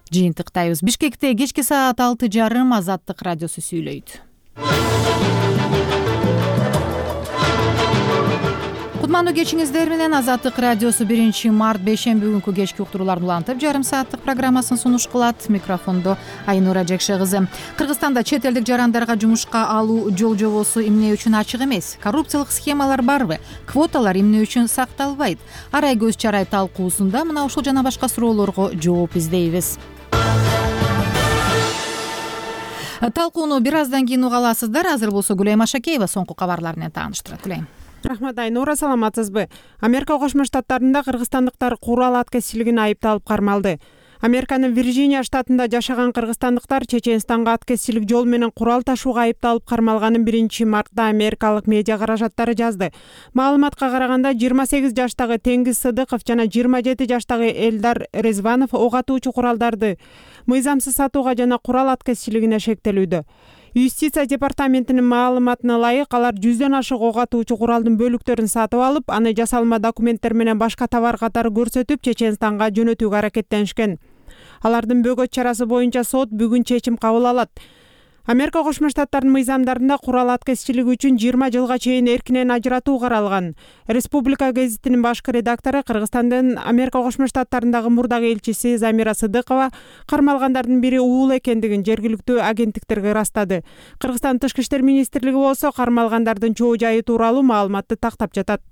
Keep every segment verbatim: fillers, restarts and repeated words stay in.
жыйынтыктайбыз. Бишкекте кечки саат алты жарым Азаттык радиосу сүйлөйт. Кутмандуу кечиңиздер менен Азаттык радиосу биринчи март бейшемби күнкү кечки уктурууларды улантып, жарым сааттык программасын сунуш кылат. Микрофондо Айнура Жекше кызы. Кыргызстанда чет элдик жарандарга жумушка алуу жол жобосу эмне үчүн ачык эмес? Коррупциялык схемалар барбы? Квоталар эмне үчүн сакталбайт? Арай көз чарай талкуусунда мына ушул жана башка суроолорго жооп издейбиз. Талкууну бир аздан кийин уга аласыздар. Азыр болсо Гүлайым Ашакеева соңку кабарлар менен тааныштырат. Гүлайым. Рахмат Айнура, саламатсызбы? Америка Кошмо Штаттарында кыргызстандыктар курал аткезчилигин айыпталып кармалды. Американын Вирджиния штатында жашаган кыргызстандыктар Чеченстанга аткезчилик жол менен курал ташууга айыпталып кармалганын биринчи мартта америкалык медиа каражаттары жазды. Маалыматка караганда жыйырма сегиз жаштагы Теңиз Сыдыков жана жыйырма жети жаштагы Элдар Резванов ок атуучу куралдарды мыйзамсыз сатууга жана курал аткезчилигине шектелүүдө. Юстиция департаментинин маалыматына ылайык, алар жүздөн ашык ок атуучу куралдын бөлүктөрүн сатып алып, аны жасалма документтер менен башка товар катары көрсөтүп, Чеченстанга жөнөтүүгө аракеттенишкен. Алардын бөгөт чарасы боюнча сот бүгүн чечим кабыл алат. Америка Кошмо Штаттарынын мыйзамдарында курал аткезчилиги үчүн жыйырма жылга чейин эркинен ажыратуу каралган. Республика гезитинин башкы редактору, Кыргызстандын Америка Кошмо Штаттарындагы мурдагы элчиси Замира Сыдыкова кармалгандардын бири уул экендигин жергиликтүү агенттиктерге ырастады. Кыргызстан Тышкы иштер министрлиги болсо кармалгандардын чоо жайы тууралуу маалыматты тактап жатат.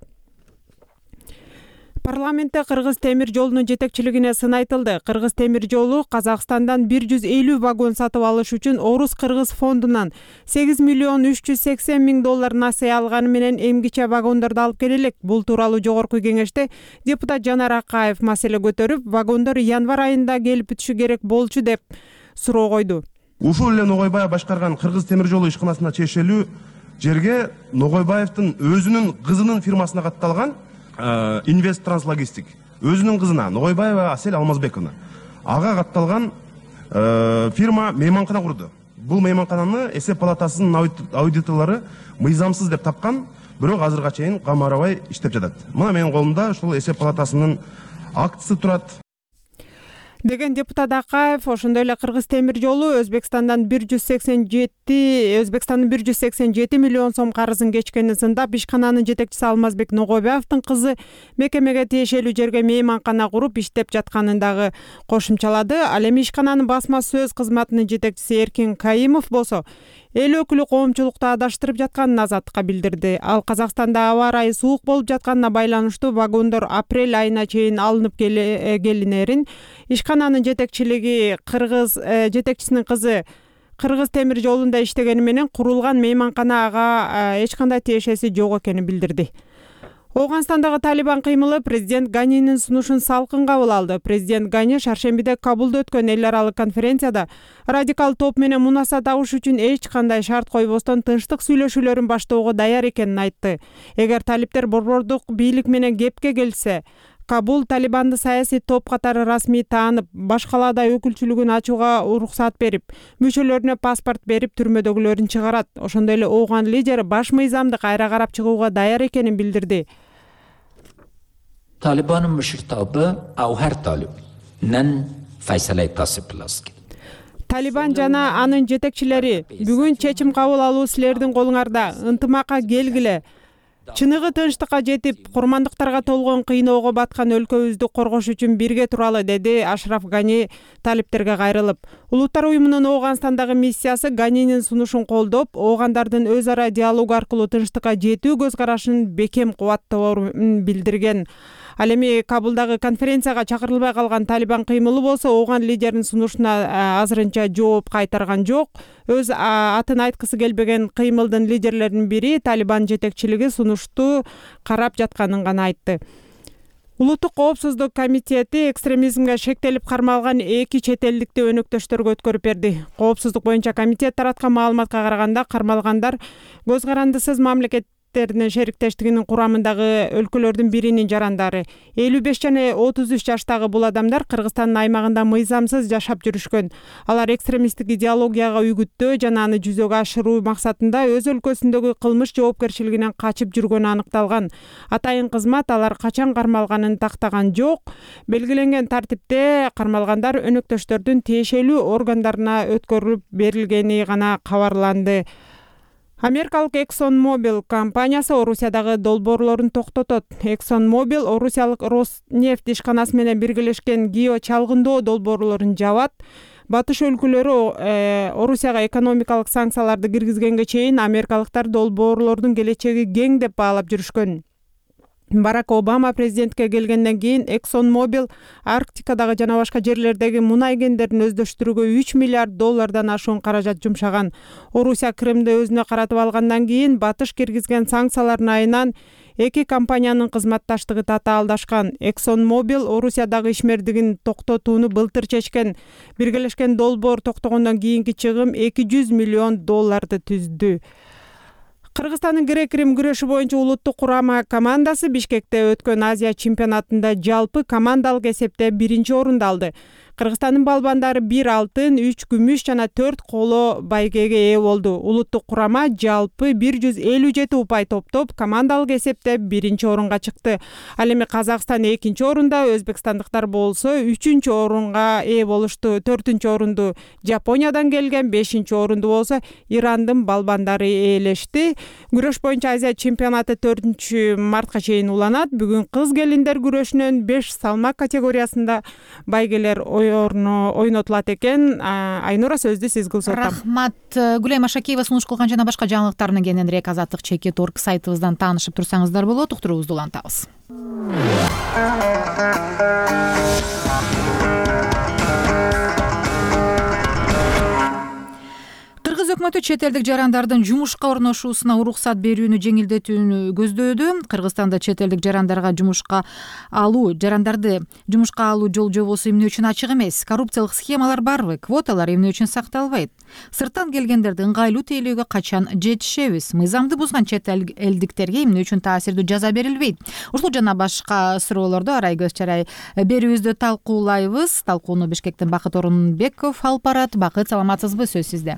Парламентте Кыргыз темир жолунун жетекчилигине сын айтылды. Кыргыз темир жолу Казакстандан бир жүз элүү вагон сатып алыш үчүн Орус-Кыргыз фондунан сегиз миллион үч жүз сексен миң доллар насыя алганы менен эмгиче вагондорду алып келелек. Бул тууралуу жогорку кеңеште депутат Жанар Акаев маселе көтөрүп, вагондор январь айында келип бүтүшү керек болчу деп суроо койду. Ушул эле Ногойбаев башкарган Кыргыз темир жолу ишканасына чечилүү жерге Ногойбаевдин өзүнүн кызынын фирмасына катталган Инвест Транслогистик өзүнүн кызына Ногойбаева Асель Алмазбековна ага катталган фирма мейманкана курду. Бул мейманкананы эсеп палатасынын аудиторлору мыйзамсыз деп тапкан, бирок азырга чейин камарабай иштеп жатат. Мына менин колумда ушул эсеп палатасынын актысы турат. Деген депутат Акаев, ошондой эле Кыргыз темир жолу Өзбекстандан бир жүз сексен жети Өзбекстандын бир жүз сексен жети миллион сом карызын кечкенин сындап, ишкананын жетекчиси Алмазбек Ногойбаевдин кызы мекемеге тиешелүү жерге мейманкана куруп иштеп жатканын дагы кошумчалады. Ал эми ишкананын басма сөз кызматынын жетекчиси Эркин Кайымов болсо эл өкүлү коомчулукту адаштырып жатканын Азаттыкка билдирди. Ал Казакстанда аба ырайы суук болуп жатканына байланыштуу вагондор апрель айына чейин алынып келинерин, ишкананын жетекчилиги Кыргыз жетекчисинин кызы Кыргыз темир жолунда иштегени менен курулган мейманкана ага эч кандай тиешеси жок экенин билдирди. Оуганстандагы Талибан кыймылы президент Ганинин сунушун салкын кабыл алды. Президент Гани шаршембиде Кабулда өткөн эл аралык конференцияда радикал топ менен мунаса табыш үчүн эч кандай шарт койбостон тынчтык сүйлөшүүлөрүн баштоого даяр экенин айтты. Эгер талиптер борбордук бийлик менен кепке келсе, Кабул Талибанды саясий топ катары расмий таанып, башкалаада өкүлчүлүгүн ачууга уруксат берип, мүчөлөрүнө паспорт берип, түрмөдөгүлөрүн чыгарат. Ошондой эле Оуган лидери баш мыйзамды кайра карап чыгууга даяр экенин билдирди. Talibanın müşirtabı av her talibden faysalay tasip lazım. Талибан жана анын жетекчилери бүгүн чечим кабыл алуу силердин колуңарда. Ынтымакка келгиле. Чыныгы тынчтыкка жетип, курмандыктарга толгон кыйноого баткан өлкөбүздү коргош үчүн бирге туралы, деди Ашраф Гани талиптерге кайрылып. Улуттар уюмунун Оуганстандагы миссиясы Ганинин сунушун колдоп, оогандардын өз ара диалог аркылуу тынчтыкка жетүү көз карашын бекем кубаттоорун билдирген. Ал эми Кабулдагы конференцияга чакырылбай калган Талибан кыймылы болсо Оуган лидеринин сунушуна азырынча жооп кайтарган жок. Өз атын айткысы келбеген кыймылдын лидерлеринин бири Талибан жетекчилиги сунушту карап жатканын гана айтты. Улуттук коопсуздук комитети экстремизмге шектелип кармалган эки чет элдикти өнөктөштөргө өткөрүп берди. Коопсуздук боюнча комитет тараткан маалыматка караганда кармалгандар көз карандысыз мамлекет мамлекеттеринин шериктештигинин курамындагы өлкөлөрдүн биринин жарандары. элүү беш жана отуз үч жаштагы бул адамдар Кыргызстандын аймагында мыйзамсыз жашап жүрүшкөн. Алар экстремисттик идеологияга үгүттөө жана аны жүзөгө ашыруу максатында өз өлкөсүндөгү кылмыш жоопкерчилигинен качып жүргөнү аныкталган. Атайын кызмат алар качан кармалганын тактаган жок. Белгиленген тартипте кармалгандар өнөктөштөрдүн тиешелүү органдарына өткөрүлүп берилгени гана кабарланды. Америкалык ExxonMobil компаниясы Орусиядагы долбоорлорун токтотот. ExxonMobil Орусиялык Роснефть ишканасы менен биргелешкен геочалгындоо долбоорлорун жабат. Батыш өлкөлөрү Орусияга экономикалык санкцияларды киргизгенге чейин америкалыктар долбоорлордун келечеги кең деп баалап жүрүшкөн. Барак Обама президентке келгенден кийин ExxonMobil Арктикадагы жана башка жерлердеги мунай кендерин өздөштүрүүгө үч миллиард доллардан ашуун каражат жумшаган. Орусия Крымды өзүнө каратып алгандан кийин Батыш киргизген санкциялардын айынан эки компаниянын кызматташтыгы татаалдашкан. ExxonMobil Орусиядагы ишмердигин токтотууну былтыр чечкен. Биргелешкен долбоор токтогондон кийинки чыгым эки жүз миллион долларды түздү. Кыргызстандын грек-рим күрөшү боюнча улуттук курама командасы Бишкекте өткөн Азия чемпионатында жалпы командалык эсепте биринчи орунду алды. Кыргызстандын балбандары бир алтын, үч күмүш жана төрт коло байгеге ээ болду. Улуттук курама жалпы бир жүз элүү жети упай топтоп, командалык эсепте биринчи орунга чыкты. Ал эми Казакстан экинчи орунда, өзбекстандыктар болсо үчүнчү орунга ээ болушту. Төртүнчү орунду Жапониядан келген, бешинчи орунду болсо Ирандын балбандары ээлешти. Күрөш боюнча Азия чемпионаты төртүнчү мартка чейин уланат. Бүгүн кыз келиндер күрөшүнөн беш салмак категориясында байгелер орно ойнотулат экен. Айнура, сөздү сиз кылсоотам. Рахмат. Гүлайым Ашакеева сунуш кылган жана башка жаңылыктарны кененирээк азаттык чекит точка орг сайтыбыздан таанышып турсаңыздар болот. Уктуруубузду улантабыз. Кыргыз өкмөтү чет элдик жарандардын жумушка орношуусуна уруксат берүүнү жеңилдетүүнү көздөөдү. Кыргызстанда чет элдик жарандарга жумушка алуу, жарандарды жумушка алуу жол жобосу эмне үчүн ачык эмес? Коррупциялык схемалар барбы? Квоталар эмне үчүн сакталбайт? Сырттан келгендерди ыңгайлуу тейлөөгө качан жетишебиз? Мыйзамды бузган чет элдиктерге эмне үчүн таасирдүү жаза берилбейт? Ушул жана башка суроолорду арай көз чарай берүүбүздө талкуулайбыз. Талкууну Бишкектен Бакыт Орунбеков алып барат. Бакыт, саламатсызбы? Сөз сизде.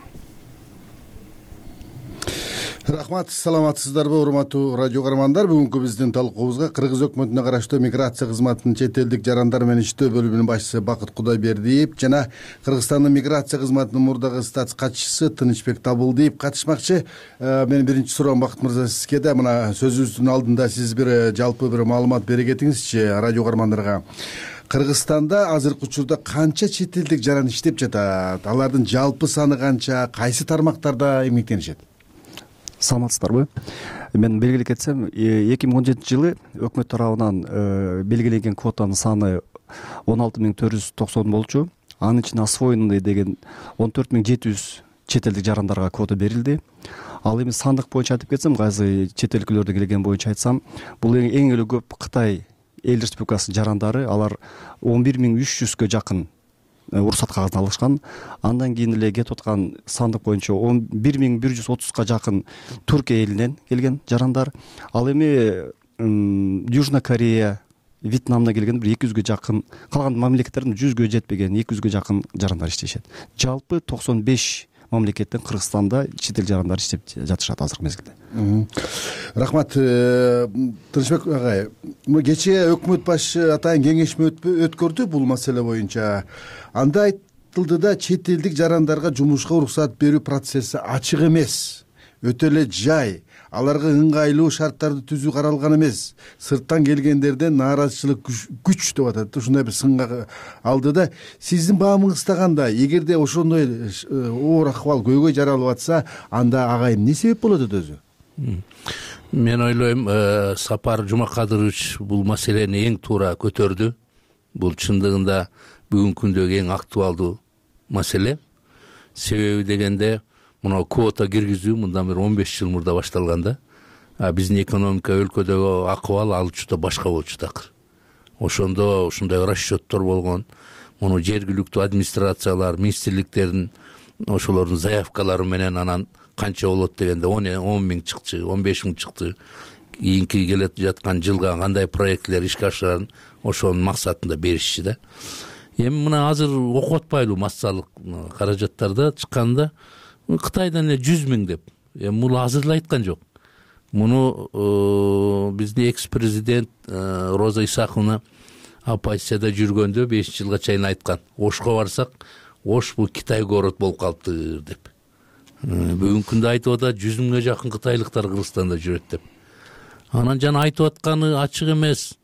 Рахмат, саламатсыздарбы урматтуу радио көрөрмандар. Бүгүнкү биздин талкуубузга Кыргыз өкмөтүнө караштуу миграция кызматынын чет элдик жарандар менен иштөө бөлүмүнүн башчысы Бакыт Кудайбердиев жана Кыргызстандын миграция кызматынын мурдагы статс катчысы Тынычбек Табылдиев катышмакчы. Менин биринчи суроом Бакыт мырза сизге да. Мына сөзүбүздүн алдында сиз бир жалпы бир маалымат бере кетиңизчи радио көрөрмандарга. Кыргызстанда азыркы учурда канча чет элдик жаран иштеп жатат? Алардын жалпы саны канча? Кайсы тармактарда эмгектенишет? Саламатсыздарбы? Мен белгилеп кетсем, эки миң он жетинчи жылы өкмөт тарабынан белгиленген квотанын саны он алты миң төрт жүз токсон болчу. Анын ичинде освоенный деген он төрт миң жети жүз чет элдик жарандарга квота берилди. Ал эми сандык боюнча айтып кетсем, кайсы чет өлкөлөрдө келген боюнча айтсам, бул эң эле көп Кытай эл республикасынын жарандары, алар он бир миң үч жүзгө жакын уруксат кагазын алышкан. Андан кийин эле кетип аткан сандык боюнча он бир миң бир жүз отузга жакын Түркия элинен келген жарандар. Ал эми Южная Корея, Вьетнамдан келген бир эки жүзгө жакын, калган мамлекеттердин жүзгө жетпеген эки жүзгө жакын жарандар иштешет. Жалпы токсон беш мамлекеттен Кыргызстанда чет эл жарандары иштеп жатышат азыркы мезгилде. Рахмат, Тынычбек агай. Кечээ өкмөт башчы атайын кеңешме өткөрдү бул маселе боюнча. Анда айтылды да, чет элдик жарандарга жумушка уруксат берүү процесси ачык эмес, өтө эле жай. Аларга ыңгайлуу шарттарды түзүү каралган эмес. Сырттан келгендерден нааразычылык күч деп атат. Ушундай бир сынга алды да. Сиздин баамыңызда кандай? Эгерде ошондой оор акыбал көйгөй жаралып атса, анда ага эмне себеп болот өзү? Мен ойлойм, Сапар Жумакадырович бул маселени эң туура көтөрдү. Бул чындыгында бүгүнкү күндөгү эң актуалдуу маселе. Себеби дегенде, мына квота киргизүү мындан бир он беш жыл мурда башталганда, биздин экономика өлкөдөгү акыбал ал учурда башка болчу такыр. Ошондо ушундай расчеттор болгон. Муну жергиликтүү администрациялар, министрликтердин ошолордун заявкалары менен анан канча болот дегенде он миң чыкчу, он беш миң чыкты. Кийинки келет жаткан жылга кандай проектлер ишке ашырарын ошонун максатында беришчи да. Эми мына азыр окуп атпайлы массалык каражаттарда чыкканда Кытайдан эле жүз миң деп. Эми бул азыр эле айткан жок. Муну биздин экс президент Роза Исаковна оппозицияда жүргөндө бешинчи жылга чейин айткан. Ошко барсак, Ош бул Китай город болуп калыптыр деп. Бүгүнкү күндө айтып атат жүз миңге жакын кытайлыктар Кыргызстанда жүрөт деп. Анан жана айтып атканы ачык эмес.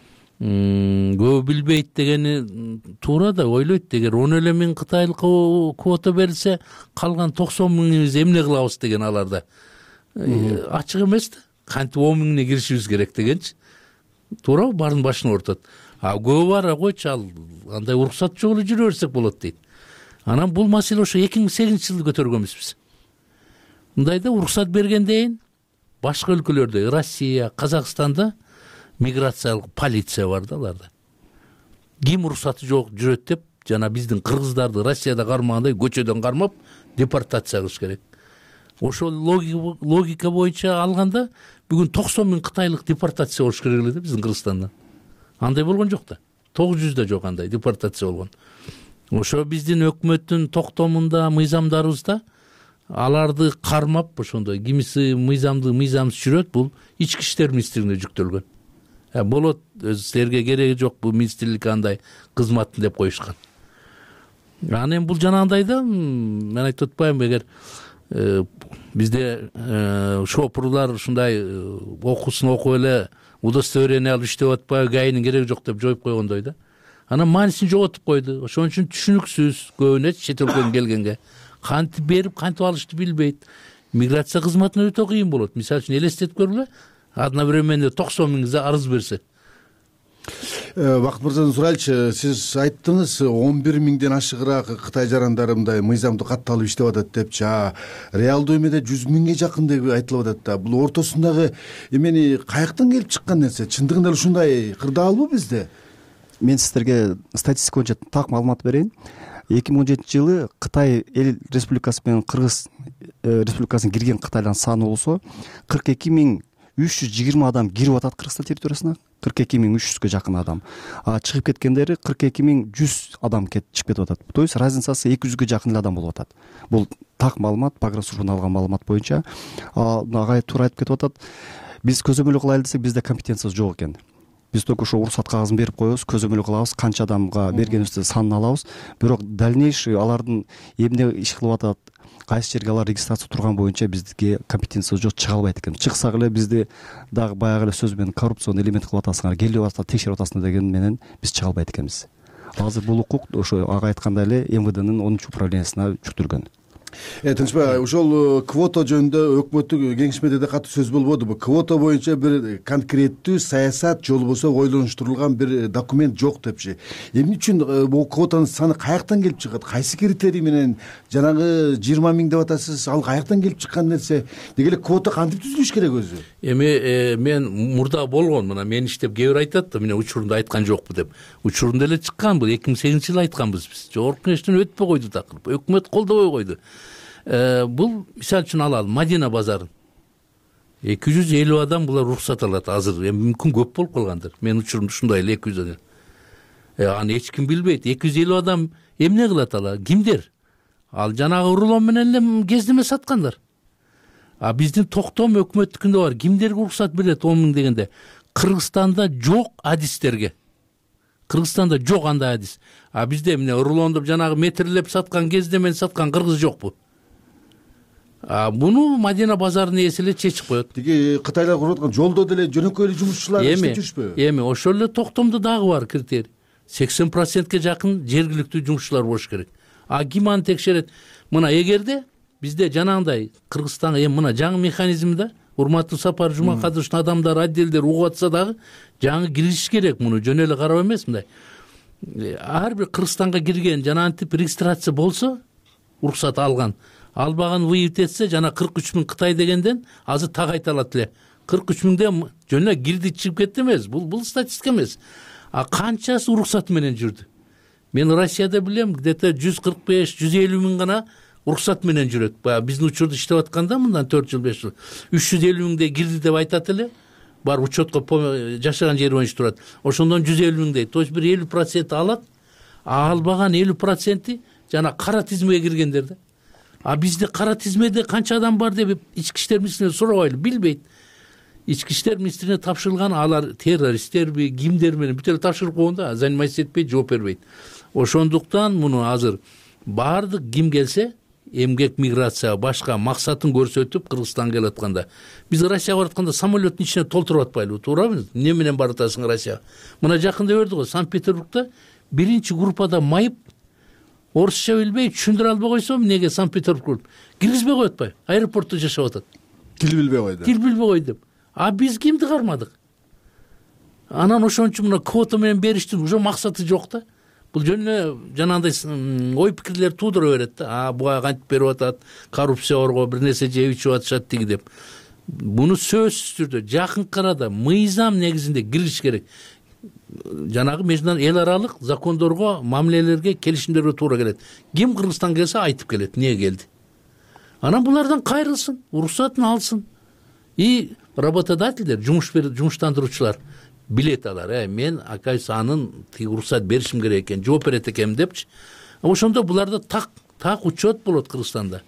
Көп билбейт дегени туура да, ойлойт. Эгер он эле миң кытайлыкка квота берилсе, калган токсон миңибиз эмне кылабыз деген аларда. Ачык эмес да. Кантип он миңине киришибиз керек дегенчи. Туура, бардын башына ортот. А көбү бара койчу, ал андай уруксат жок эле жүрө берсек болот дейт. Анан бул маселе ошо эки миң сегизинчи жылы көтөргөнбүз. Мындайда уруксат бергенден башка өлкөлөрдө, Россия, Казакстанда миграциялык полиция бар да аларда. Ким уруксаты жок жүрөт деп, жана биздин кыргыздарды Россияда кармагандай көчөдөн кармап депортация кылыш керек. Ошол логика боюнча алганда бүгүн токсон миң кытайлык депортация болуш керек эле да биздин Кыргызстандан. Андай болгон жок да. тогуз жүз да жок андай депортация болгон. Ошо биздин өкмөттүн токтомунда, мыйзамдарыбызда аларды кармап ошондой кимиси мыйзамды мыйзамсыз жүрөт, бул ички иштер министрлигине жүктөлгөн. Э болот, силерге кереги жок, бул министрлик андай кызматын деп коюшкан. Анан бул жанагындай да, мен айтып атпайм, эгер бизде шопурлар ушундай окуусун окуп эле удостоверение алып иштеп атпайбы, гаинин кереги жок деп жоюп койгондой да. Анан маанисин жоготуп койду. Ошон үчүн түшүнүксүз көбүнө чет өлкөдөн келгенге кантип берип, кантип алышты билбейт. Миграция кызматына өтө кыйын болот. Мисалы үчүн элестетип көргүлө, одновременно токсон миң арыз берсе. Бакыт мырзадан сурайлычы, сиз айттыңыз он бир миңден ашыгыраак Кытай жарандары мындай мыйзамды катталып иштеп атат депчи. Реалдуу эмеде жүз миңге жакын деп айтылып атат да. Бул ортосундагы эмени каяктан келип чыккан нерсе? Чындыгында ушундай кырдаалбы бизде? Мен сиздерге статистика боюнча так маалымат берейин. эки миң он жетинчи жылы Кытай эл республикасы менен Кыргыз республикасына кирген кытайлардын саны болсо кырк эки миң үч жүз жыйырма адам кирип атат Кыргызстан территориясына. кырк эки миң үч жүзгө жакын адам. А чыгып кеткендери кырк эки миң жүз адам чыгып кетип атат. То есть разницасы эки жүзгө жакын эле адам болуп атат. Бул так маалымат, Погранслужбадан алган маалымат боюнча. Агай туура айтып кетип атат. Биз көзөмөлдү кылайлы десек, бизде компетенция жок экен. Биз только ошо уруксат кагазын берип коебуз, көзөмөл кылабыз, канча адамга бергенибизди санын алабыз. Бирок дальнейший алардын эмне иш кылып атат, кайсы жерге алар регистрация турган боюнча бизге компетенция жок, чыга албайт экен. Чыксак эле бизди дагы баягы эле сөз менен коррупционный элемент кылып атасыңар, келип атат, текшерип атасыңар деген менен биз чыга албайт экенбиз. Азыр бул укук ошо ага айткандай эле эм вэ дэнин онунчу управлениясына жүктөлгөн. Э, Тынчбай, ошол квота жөнүндө өкмөттүк кеңешмеде да катуу сөз болбодубу? Квота боюнча бир конкреттүү саясат же болбосо ойлонуштурулган бир документ жок депчи. Эмне үчүн бул квотанын саны каяктан келип чыгат? Кайсы критерий менен жанагы жыйырма миң деп атасыз, ал каяктан келип чыккан нерсе? Деги эле квота кантип түзүлүш керек өзү? Эми мен мурда болгон, мына мен иштеп кээ айтат да, мен учурунда айткан жокпу деп. Учурунда эле чыккан бул, эки миң сегизинчи жылы айтканбыз биз. Жогорку кеңештен өтпөй койду такыр. Өкмөт колдобой койду. Бул мисалы үчүн алалы Мадина базарын эки жүз элүү адам булар уруксат алат азыр. Эми мүмкүн көп болуп калгандыр. Мен учурумда ушундай эле эки жүз адам. Аны эч ким билбейт. эки жүз элүү адам эмне кылат ала? Кимдер? Ал жанагы рулон менен эле кездеме саткандар. А биздин токтом өкмөттүкүндө бар. Кимдерге уруксат берет он миң дегенде? Кыргызстанда жок адистерге. Кыргызстанда жок андай адис. А бизде эмне рулондоп жанагы метрлеп саткан, кездемени саткан кыргыз жокпу? А буну Мадина базарынын ээси эле чечип коет. Тиги Кытайлар куруп аткан жолдо деле жөнөкөй эле жумушчулар иштеп жүрүшпү? Эми ошол эле токтомдо дагы бар критерий. сексен процентке жакын жергиликтүү жумушчулар болуш керек. А ким аны текшерет? Мына эгерде бизде жанагындай Кыргызстанга эми мына жаңы механизмде урматтуу Сапар Жумакадыровичтин адамдары, отделдер угуп атса дагы жаңы киришиш керек, муну жөн эле карап эмес мындай. Ар бир Кыргызстанга кирген жана антип регистрация болсо, уруксат алган, албаган выявить этсе, жана кырк үч миң Кытай дегенден азыр так айта алат эле. кырк үч миңден жөн эле кирди, чыгып кетти эмес. Бул бул статистика эмес. А канчасы уруксат менен жүрдү? Мен Россияда билем, где-то жүз кырк беш жүз элүү миң гана уруксат менен жүрөт. Баягы биздин учурда иштеп атканда мындан төрт жыл беш жыл үч жүз элүү миңдей кирди деп айтат эле. Бар учетко жашаган жери боюнча турат. Ошондон жүз элүү миң дейт. То есть бир элүү процент алат. Албаган элүү проценти жана кара тизмеге киргендер да. А бизде кара тизмеде канча адам бар деп ички иштер министрлигинен сурабайлы, билбейт. Ички иштер министрлигине тапшырылган алар террористтерби, кимдер менен бүт эле тапшырып койгон да, заниматься этпейт, жооп бербейт. Ошондуктан муну азыр баардык ким келсе эмгек миграция башка максатын көрсөтүп Кыргызстанга келип атканда биз Россияга барып атканда самолеттин ичине толтуруп атпайлыбы, туурабы? Эмне менен барып атасың Россияга? Мына жакында көрдүк го, Санкт-Петербургда биринчи группада майып орусча билбей, түшүндүрө албай койсом, эмнеге Санкт-Петербург киргизбей коюп атпайбы? Аэропортто жашап атат. Тил билбей койду. Тил билбей койду. А биз кимди кармадык? Анан ошон үчүн мына квота менен бериштин уже максаты жок да. Бул жөн эле жанагындай ой пикирлер туудура берет да. А буга кантип берип атат, коррупция орго бир нерсе жеп ичип атышат тиги деп. Буну сөзсүз түрдө жакынкы арада мыйзам негизинде кириш керек. Жанагы межнан эл аралык закондорго, мамилелерге, келишимдерге туура келет. Ким Кыргызстанга келсе айтып келет, эмне келди. Анан булардан кайрылсын, уруксатын алсын. И работодательдер, жумуш жумуштандыруучулар билет алар. Э, мен акай санын тиги уруксат беришим керек экен, жооп берет экенмин депчи. Ошондо буларда так так учет болот Кыргызстанда.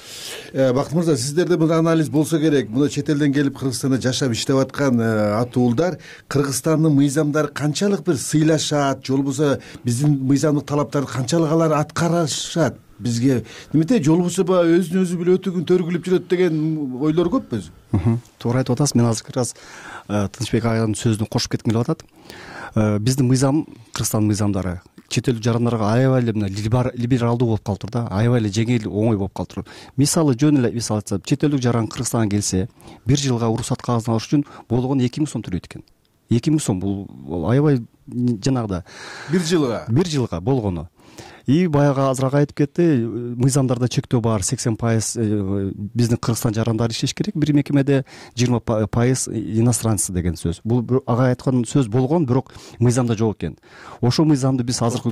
Бакыт мырза, сиздерде бул анализ болсо керек. Мына чет элден келип Кыргызстанда жашап иштеп аткан атуулдар Кыргызстандын мыйзамдары канчалык бир сыйлашат, же болбосо биздин мыйзамдык талаптарды канчалык алар аткарышат бизге? Немете же болбосо баягы өзүн өзү биле өтөгүн төргүлүп жүрөт деген ойлор көппү өзү? Туура айтып атасыз. Мен азыр как раз Тынчбек агайдын сөзүнө кошуп кетким келип атат. Биздин мыйзам, Кыргызстандын мыйзамдары чет элдик жарандарга аябай эле мына либералдуу болуп калыптыр да, аябай эле жеңил, оңой болуп калыптыр. Мисалы жөн эле мисал айтсам, чет элдик жаран Кыргызстанга келсе, бир жылга уруксат кагазын алыш үчүн болгону эки миң сом төлөйт экен. эки миң сом бул аябай жанагыда бир жылга. Бир жылга болгону. И баягы азыраак айтып кетти, мыйзамдарда чектөө бар, сексен пайыз биздин Кыргызстан жарандары иштеш керек, бир мекемеде жыйырма пайыз иностранцы деген сөз. Бул ага айткан сөз болгон, бирок мыйзамда жок экен. Ошо мыйзамды биз азыркы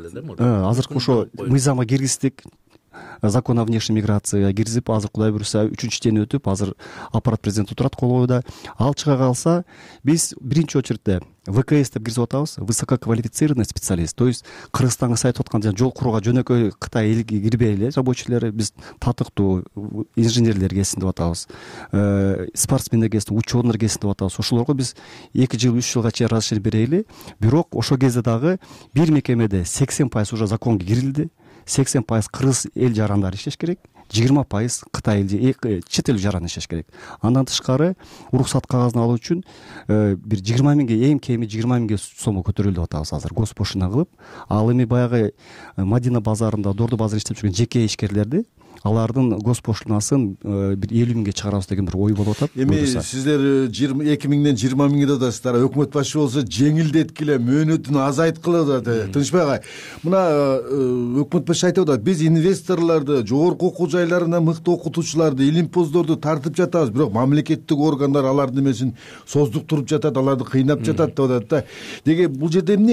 азыркы ошо мыйзамга киргиздик. Закон о внешней миграции киргизип, азыр Кудай буйруса үчүнчү чтение өтүп, азыр аппарат президенти турат кол коюуда. Ал чыга калса, биз биринчи очередте вэ ка эс деп киргизип атабыз, высококвалифицированный специалист. То есть Кыргызстанга айтып аткан жол курууга жөнөкөй Кытай элге кирбей эле рабочийлер, биз татыктуу инженерлер келсин деп атабыз. Спортсмендер келсин, ученыйлар келсин деп атабыз. Ошолорго биз эки жыл, үч жылга чейин разрешение берели. Бирок ошол кезде дагы бир мекемеде сексен пайыз уже законго кирилди. сексен пайыз кыргыз эл жарандары иштеш керек, жыйырма пайыз Кытай эл чет эл жаран иштеш керек. Андан тышкары уруксат кагазын алуу үчүн бир жыйырма миңге, эң кеми жыйырма миңге сомго көтөрүлдү деп атабыз азыр госпошлина кылып. Ал эми баягы Мадина базарында, Дорду базарында иштеп жүргөн жеке ишкерлерди алардын госпошлинасын бир элүү миңге чыгарабыз деген бир ой болуп атат. Эми сиздер эки миңден жыйырма миңге деп атасыздар. Өкмөт башы болсо жеңилдеткиле, мөөнөтүн азайткыла деп. Тынчбек агай, мына өкмөт башы айтып атат, биз инвесторлорду, жогорку окуу жайларына мыкты окутуучуларды, илимпоздорду тартып жатабыз, бирок мамлекеттик органдар алардын эмесин создуктуруп жатат, аларды кыйнап жатат деп атат да. Деге бул жерде эмне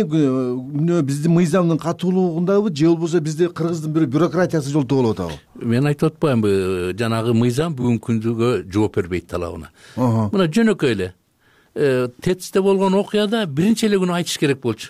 биздин мыйзамдын катуулугундабы, же болбосо бизде Кыргыздын бир бюрократиясы жолтоо болуп атабы? Мен айтып атпаймынбы, жанагы мыйзам бүгүнкү күндөгө жооп бербейт талабына. Мына жөнөкөй эле тэцте болгон окуяда биринчи эле күнү айтыш керек болчу.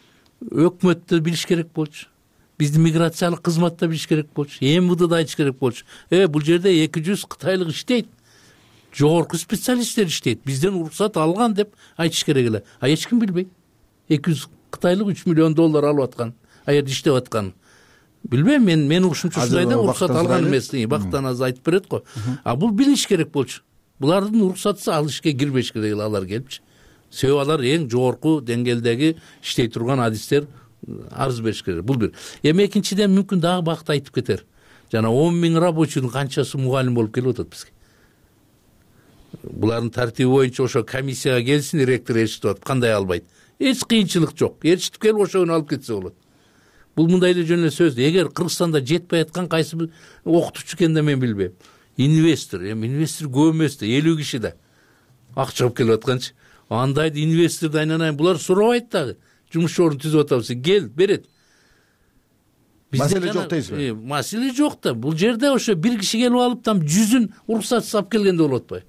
Өкмөттө билиш керек болчу. Биздин миграциялык кызматта билиш керек болчу. эм вэ дэ айтыш керек болчу. Э, бул жерде эки жүз кытайлык иштейт. Жогорку специалисттер иштейт. Бизден уруксат алган деп айтыш керек эле. А эч ким билбейт. эки жүз кытайлык үч миллион доллар алып аткан, а жерде иштеп аткан. Билбейм, мен мен ушунча ушундай да, уруксат алган эмес, бактан аз айтып берет го. А бул билиш керек болчу. Булардын уруксатысы ал ишке кирбеш керек, алар келипчи. Себеби алар эң жогорку деңгээлдеги иштей турган адистер арыз бериш керек. Бул бир. Эми экинчиден мүмкүн дагы бакыт айтып кетер. Жана он миң рабочийдин канчасы мугалим болуп келип атат бизге. Булардын тартиби боюнча ошо комиссияга келсин, ректор ээрчитип атат, кандай албайт. Эч кыйынчылык жок. Ээрчитип келип ошону алып кетсе болот. Бул мындай эле жөн эле сөз. Эгер Кыргызстанда жетпей аткан кайсы бир окутуучу экенин да мен билбейм. Инвестор, эми инвестор көп эмес да, элүү киши да акча алып келип атканчы. Андайды инвесторду айнанайын булар сурабайт дагы. Жумуш орун түзүп атабыз, кел, берет. маселе жок дейсизби? Маселе жок да. Бул жерде ошо бир киши келип алып там жүзүн уруксатсыз алып келгенде болуп атпайбы?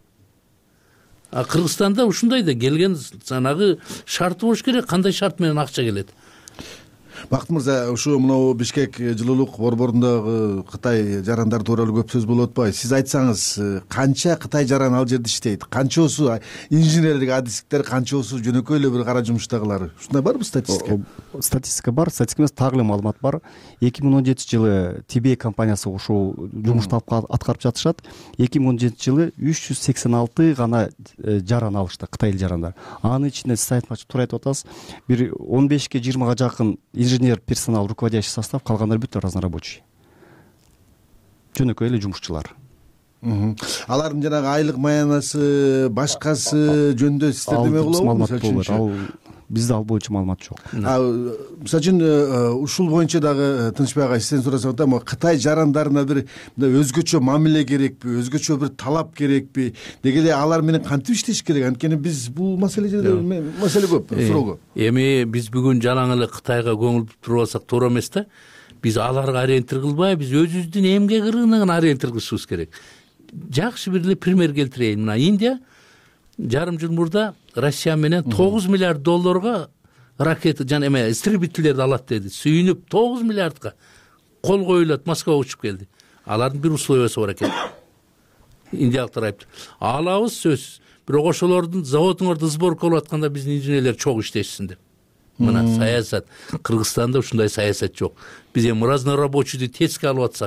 А Кыргызстанда ушундай да келген жанагы шарты болуш керек. Кандай шарт менен акча келет? Бакыт мырза, ушу мынау Бишкек жылуулук борборундагы Кытай жарандары тууралуу көп сөз болуп атпайбы? Сиз айтсаңыз, канча Кытай жараны ал жерде иштейт? Канчосу инженерлик адистиктер, канчосу жөнөкөй эле бир кара жумуштагылар? Ушундай барбы статистика? Статистика бар, статистика эмес, так эле маалымат бар. эки миң он жетинчи жылы Ти Би Эй компаниясы ушул жумушту аткарып жатышат. эки миң он жетинчи жылы үч жүз сексен алты гана жаран алышты, Кытай эл жарандар. Анын ичинде сиз айтмакчы туура айтып атасыз, бир он бешке жыйырмага жакын инженер, персонал, руководящий состав, калгандар бүт разнорабочий. Жөнөкөй эле жумушчулар. Алардын жанагы айлык маянасы, башкасы жөнүндө сиздер деме кылабы? Ал бизде ал боюнча маалымат жок. Мисалы үчүн ушул боюнча дагы Тынчбек ага сизден сурасам да, Кытай жарандарына бир өзгөчө мамиле керекпи, өзгөчө бир талап керекпи? Деги эле алар менен кантип иштеш керек? Анткени биз бул маселеде маселе көп, суроо көп. Эми биз бүгүн жалаң эле Кытайга көңүл буруп туруп алсак туура эмес да. Биз аларга ориентир кылбай, биз өзүбүздүн эмгек ырыгына ориентир кылышыбыз керек. Жакшы бир эле пример келтирейин. Мына Индия жарым жыл мурда Россия менен тогуз миллиард долларга ракета жана эме истребительдерди алат деди. Сүйүнүп тогуз миллиардга кол коюлат, Москвага учуп келди. Алардын бир условиясы бар экен. Индиялыктар айтты. Алабыз сөзсүз. Бирок ошолордун заводуңарды сборка кылып атканда биздин инженерлер чок иштешсин деп. Мына саясат. Кыргызстанда ушундай саясат жок. Биз эми разнорабочийди теске алып атсак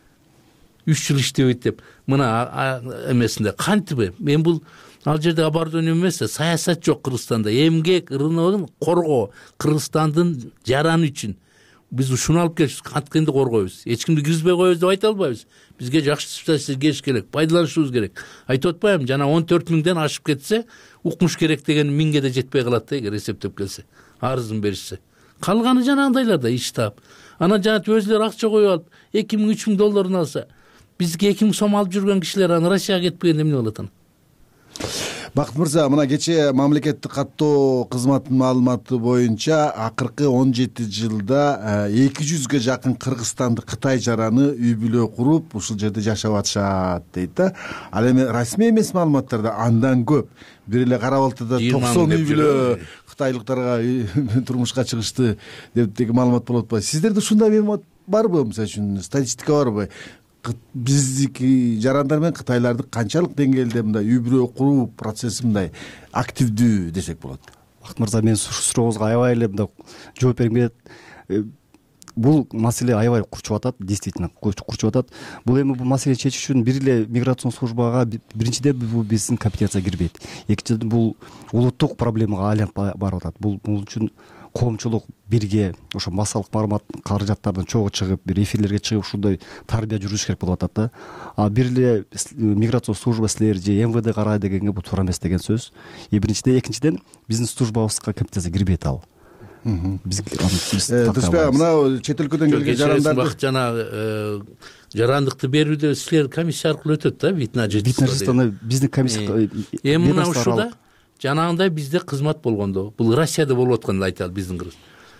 үч жыл иштебейт деп. Мына эмесинде кантип? Мен бул ал жерде абарды өнөм эмес, саясат жок Кыргызстанда. Эмгек ырыгын коргоо, Кыргызстандын жараны үчүн биз ушуну алып келишибиз, канткенди коргойбуз. Эч кимди киргизбей коебуз деп айта албайбыз. Бизге жакшы специалисттер келиш керек, пайдаланышыбыз керек. Айтып атпаймынбы, жана он төрт миңден ашып кетсе, укмуш керек деген миңге да жетпей калат да, эгер эсептеп келсе, арызын беришсе. Калганы жанагындайларда иш таап. Анан жана өзүлөр акча коюп алып, эки миң үч миң долларын алса, бизге эки миң сом алып жүргөн кишилер аны Россияга кетпегенде эмне болот анан? Бакыт мырза, мына кечээ мамлекеттик каттоо кызматынын маалыматы боюнча акыркы он жети жылда эки жүзгө жакын кыргызстандык Кытай жараны үй бүлө куруп, ушул жерде жашап атышат дейт да. Ал эми расмий эмес маалыматтарда андан көп. Бир эле кара балтада токсон үй бүлө кытайлыктарга турмушка чыгышты деп деги маалымат болуп атпайбы? Сиздерде ушундай маалымат барбы? Мисалы үчүн статистика барбы? Биздики жарандар менен кытайларды канчалык деңгээлде мындай үй бүлө куруу процесси мындай активдүү десек болот? Бакыт мырза, мен сурооңузга аябай эле мындай жооп бергим келет. Бул маселе аябай курчуп атат, действительно курчуп атат. Бул эми бул маселени чечиш үчүн бир эле миграцион службага биринчиден бул биздин компетенцияга кирбейт. Экинчиден бул улуттук проблемага айланып барып атат. Бул бул үчүн коомчулук бирге ошо массалык маалымат каражаттардын чогуу чыгып, бир эфирлерге чыгып ушундай тарбия жүргүзүш керек болуп атат да. А бир эле миграцион служба силер же эм вэ дэ карайт дегенге бул туура эмес деген сөз. И биринчиден, экинчиден биздин службабызга компетенция кирбейт ал. Биз Тынчбек, мына чет өлкөдөн келген жарандарды жана жарандыкты берүүдө силер комиссия аркылуу өтөт да, вид на жительство. Вид на жительство биздин комиссия. Эми мына ушуда жанагындай бизде кызмат болгондо, бул Россияда болуп атканды айталы, биздин кыргыз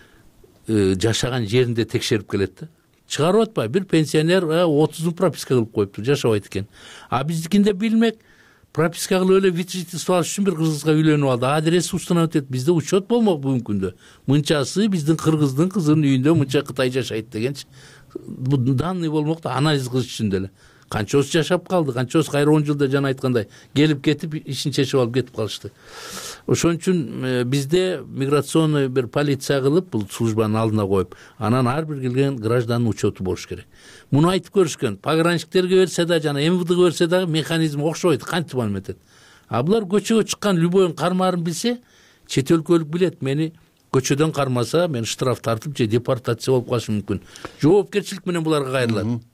жашаган жеринде текшерип келет да. Чыгарып атпайбы, бир пенсионер отузун прописка кылып коюптур, жашабайт экен. А биздикинде билмек, прописка кылып эле вид жительство алыш үчүн бир кыргызга үйлөнүп алды, адреси установа өтөт. Бизде учет болмок бүгүнкү күндө. Мынчасы биздин кыргыздын кызынын үйүндө мынча Кытай жашайт дегенчи. Бул данный болмок да, анализ кылыш үчүн деле. Канчоосу жашап калды, канчоосу кайра он жылда жана айткандай келип кетип ишин чечип алып кетип калышты. Ошон үчүн бизде миграционный бир полиция кылып, бул службанын алдына коюп, анан ар бир келген гражданын учету болуш керек. Муну айтып көрүшкөн, пограничниктерге берсе да, жана эм вэ дэ берсе дагы механизм окшобойт, кантип маалым этет. А булар көчөгө чыккан любойун кармаарын билсе, чет өлкөлүк билет, мени көчөдөн кармаса, мен штраф тартып же депортация болуп калышым мүмкүн. Жоопкерчилик менен буларга кайрылат.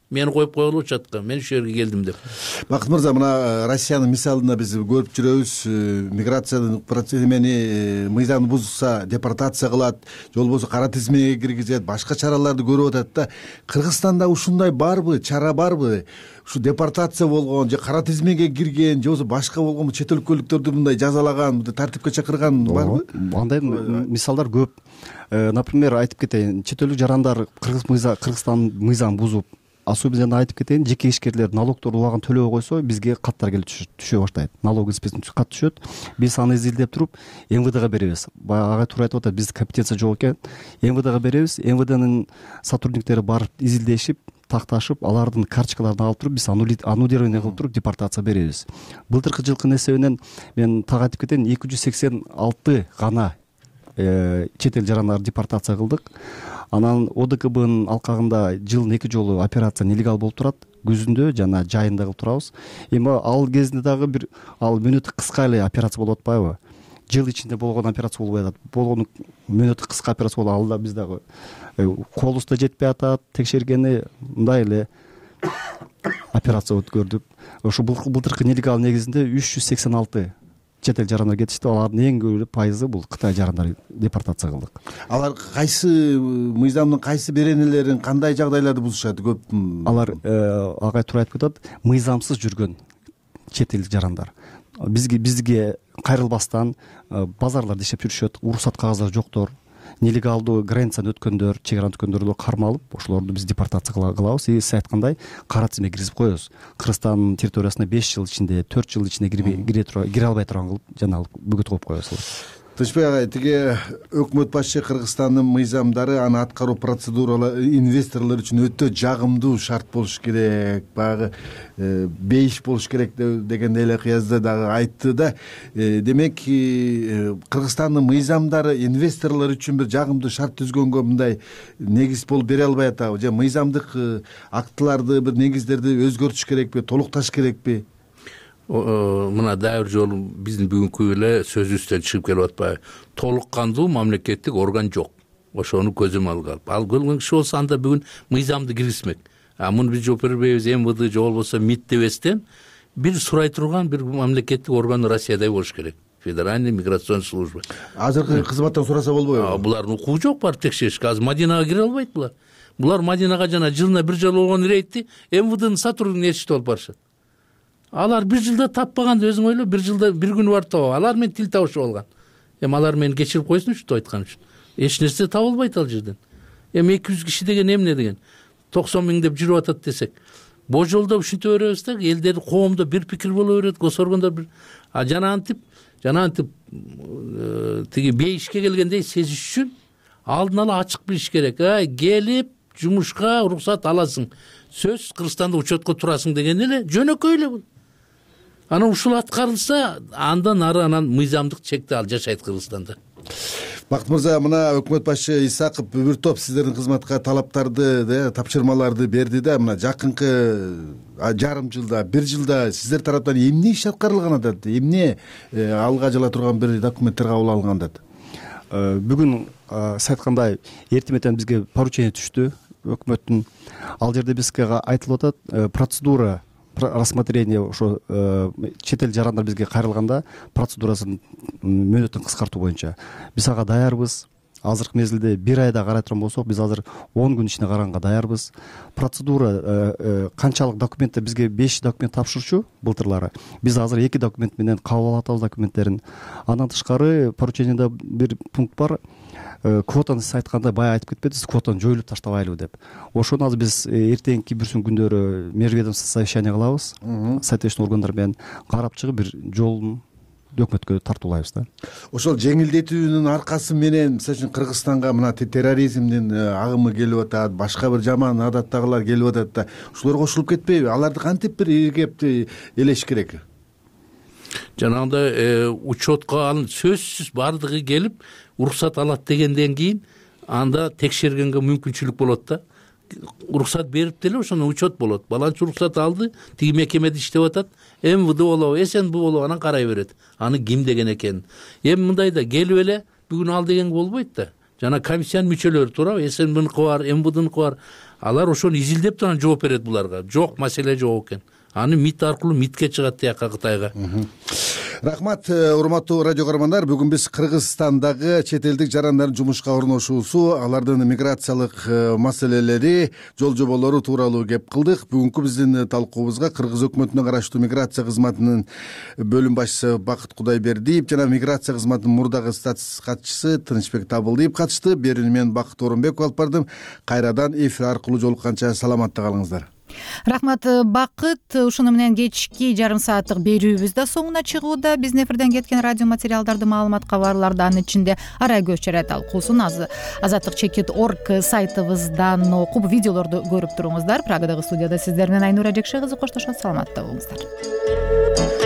мени коюп коелу чатка, мен ушул жерге келдим деп. Бакыт мырза, мына Россиянын мисалында биз көрүп жүрөбүз. Миграциянын процесси мыйзамды бузса депортация кылат, же болбосо кара тизмеге киргизет, башка чараларды көрүп атат да. Кыргызстанда ушундай барбы, чара барбы? Ушу депортация болгон же кара тизмеге кирген же болбосо башка болгон чет өлкөлүктөрдү мындай жазалаган, тартипке чакырган барбы? Андай мисалдар көп. Например, айтып кетейин, чет өлкө жарандар Кыргызстан мыйзамын бузуп, особенно айтып кетейин, жеке ишкерлер налогторду убагында төлөбөй койсо, бизге каттар келип түшө баштайт. Налог инспекциясынан кат түшөт. Биз аны изилдеп туруп эм вэ дэга беребиз. Баягы агай туура айтып атат, бизде компетенция жок экен. эм вэ дэга беребиз. эм вэ дэнин сотрудниктери барып изилдешип, такташып, алардын карточкаларын алып туруп, биз аннулирование кылып туруп депортация беребиз. Былтыркы жылкынын эсебинен мен так айтып кетейин, эки жүз сексен алты гана чет эл жарандарын депортация кылдык. Анан о дэ ка бнын алкагында жылдын эки жолу операция нелегал болуп турат. Күзүндө жана жайында кылып турабыз. Эми ал кезинде дагы бир ал мөөнөтү кыска эле операция болуп атпайбы? Жыл ичинде болгон операция болбой атат. Болгон мөөнөтү кыска операция болуп, ал да биз дагы колубуз да жетпей атат. Текшергени мындай эле операция өткөрдүк. Ошо былтыркы нелегал негизинде үч жүз сексен алты чет эл жарандар кетишти. Алардын эң көп пайызы бул Кытай жарандары депортация кылдык. Алар кайсы мыйзамдын кайсы беренелерин кандай жагдайларды бузушат? Көп алар агай туура айтып атат, мыйзамсыз жүргөн чет эл жарандар. Бизге бизге кайрылбастан базарларда иштеп жүрүшөт, уруксат кагаздары жоктор, нелегалдуу границаны өткөндөр, чек араны өткөндөрдү кармалып, ошолорду биз депортация кылабыз. И сиз айткандай кара тизмеге киргизип коебуз. Кыргызстандын территориясына беш жыл ичинде, төрт жыл ичинде кире албай турган кылып жана алып бөгөт коюп коебуз. Тынчбек агай, тиги өкмөт башчы Кыргызстандын мыйзамдары аны аткаруу процедуралары инвесторлор үчүн өтө жагымдуу шарт болуш керек, баягы бейиш болуш керек дегендей эле кыязда дагы айтты да. Демек, Кыргызстандын мыйзамдары инвесторлор үчүн бир жагымдуу шарт түзгөнгө мындай негиз болуп бере албай атабы? Же мыйзамдык актыларды, бир негиздерди өзгөртүш керекпи, толукташ керекпи? Мына дагы бир жолу биздин бүгүнкү эле сөзүбүздөн чыгып келип атпайбы? Толук кандуу мамлекеттик орган жок. Ошону көзөмөл алган. Ал көргөн киши болсо анда бүгүн мыйзамды киргизмек. А муну биз жооп бербейбиз, эм вэ дэ же болбосо МИД дебестен бир сурай турган бир мамлекеттик орган Россияда болуш керек. Федеральный миграционный служба. Азыркы кызматтан сураса болбойбу? Булардын укугу жок, бар текшеришке. Азыр Мадинага кире албайт булар. Булар Мадинага жана жылына бир жолу болгон рейдти эм вэ дэнин сотруднигин ээрчитип алып барышат. Алар бир жылда таппаганды өзүң ойло, бир жылда бир күнү барып табып, алар менен тил табышып алган. Эми алар мени кечирип койсун ушинтип айткан үчүн. Эч нерсе табылбайт ал жерден. Эми эки жүз киши деген эмне деген? токсон миң деп жүрүп атат десек. Божолдо ушинтип беребиз да, элдер коомдо бир пикир боло берет, госоргондор бир. А жана антип, жана антип тиги бейишке келгендей сезиш үчүн алдын ала ачык билиш керек. Ай, келип жумушка уруксат аласың. Сөз Кыргызстанда учетко турасың деген эле жөнөкөй эле бул. Анан ушул аткарылса, андан ары анан мыйзамдык чекте ал жашайт Кыргызстанда. Бакыт мырза, мына өкмөт башчы Исаков бир топ сиздердин кызматка талаптарды, тапшырмаларды берди да, мына жакынкы жарым жылда, бир жылда сиздер тараптан эмне иш аткарылган атат? Эмне алга жала турган бир документтер кабыл алынган атат? Бүгүн сиз айткандай эртең менен бизге поручение түштү өкмөттүн. Ал жерде бизге айтылып атат, процедура рассмотрение ошо чет эл жарандар бизге кайрылганда процедурасын мөөнөтүн кыскартуу боюнча биз ага даярбыз. Азыркы мезгилде бир айда карай турган болсок, биз азыр он күн ичинде караганга даярбыз. Процедура канчалык документтер бизге беш документ тапшырчу былтырлары. Биз азыр эки документ менен кабыл алып атабыз документтерин. Андан тышкары поручениеде бир пункт бар. Квотаны сиз айткандай баягы айтып кетпедиңиз, квотаны жоюлуп таштабайлыбы деп. Ошону азыр биз эртеңки бүрсүн күндөрү межведомство совещание кылабыз. Соответственно органдар менен карап чыгып бир жолун өкмөткө тартуулайбыз да. Ошол жеңилдетүүнүн аркасы менен мисалы үчүн Кыргызстанга мына терроризмдин агымы келип атат, башка бир жаман адаттагылар келип атат да, ушулар кошулуп кетпейби? Аларды кантип бир иргеп элеш керек? Жанагындай учетко алын сөзсүз бардыгы келип уруксат алат дегенден кийин анда текшергенге мүмкүнчүлүк болот да. Уруксат берип деле ошону учет болот. Баланчы уруксат алды, тиги мекемеде иштеп атат, эм вэ дэ болобу, эс эн бэ болобу, анан карай берет. Аны ким деген экен. Эми мындай да келип эле бүгүн ал деген болбойт да. жана комиссиянын мүчөлөрү туурабы, снбныкы бар, мвдныкы бар, алар ошону изилдеп анан жооп берет буларга. Жок, маселе жок экен. Аны МИД аркылуу МИДке чыгат тияка Кытайга. Рахмат, урматтуу радио көрөрмандар. Бүгүн биз Кыргызстандагы чет элдик жарандардын жумушка орношуусу, алардын миграциялык маселелери, жол жоболору тууралуу кеп кылдык. Бүгүнкү биздин талкуубузга Кыргыз өкмөтүнө караштуу миграция кызматынын бөлүм башчысы Бакыт Кудайбердиев жана миграция кызматынын мурдагы статс катчысы Тынычбек Табылдиев катышты. Берүүнү мен Бакыт Орунбеков алып бардым. Кайрадан эфир аркылуу жолукканча саламатта калыңыздар. Рахмат Бакыт. Ушуну менен кечки жарым сааттык берүүбүз да соңуна чыгууда. Биздин эфирден кеткен радио материалдарды, маалымат, кабарларды, анын ичинде ара көч чара талкуусун азаттык чекит орг сайтыбыздан окуп, видеолорду көрүп туруңуздар. Прагадагы студияда сиздер менен Айнура Жекше кызы коштошот. Саламатта болуңуздар.